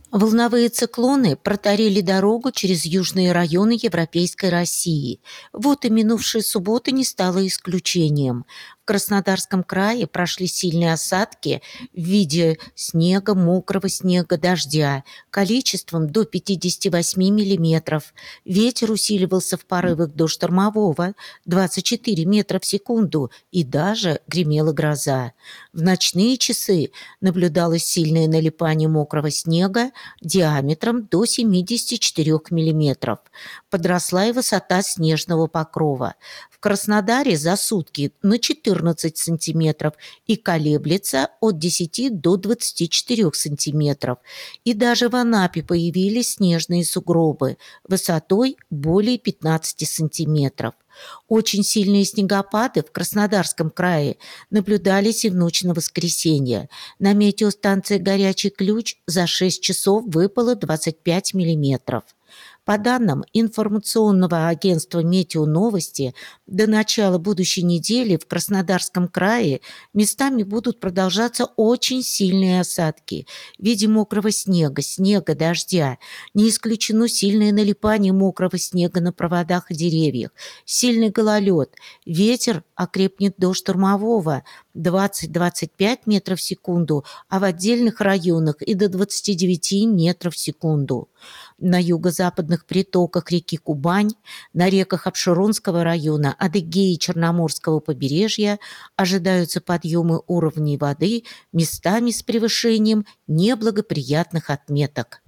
Волновые циклоны протарили дорогу через южные районы европейской России. Вот и минувшая суббота не стала исключением. В Краснодарском крае прошли сильные осадки в виде снега, мокрого снега, дождя, количеством до 58 миллиметров. Ветер усиливался в порывах до штормового 24 метра в секунду, и даже гремела гроза. В ночные часы наблюдалось сильное налипание мокрого снега диаметром до 74 миллиметров. Подросла и высота снежного покрова. В Краснодаре за сутки на 14 сантиметров и колеблется от 10 до 24 сантиметров. И даже в Анапе появились снежные сугробы высотой более 15 сантиметров. Очень сильные снегопады в Краснодарском крае наблюдались и в ночь на воскресенье. На метеостанции «Горячий ключ» за 6 часов выпало 25 миллиметров. По данным информационного агентства «Метеоновости», до начала будущей недели в Краснодарском крае местами будут продолжаться очень сильные осадки в виде мокрого снега, дождя. Не исключено сильное налипание мокрого снега на проводах и деревьях, сильный гололед. Ветер окрепнет до штормового 20-25 метров в секунду, а в отдельных районах и до 29 метров в секунду. На юго-западных притоках реки Кубань, на реках Апшеронского района, Адыгеи и Черноморского побережья ожидаются подъемы уровней воды местами с превышением неблагоприятных отметок.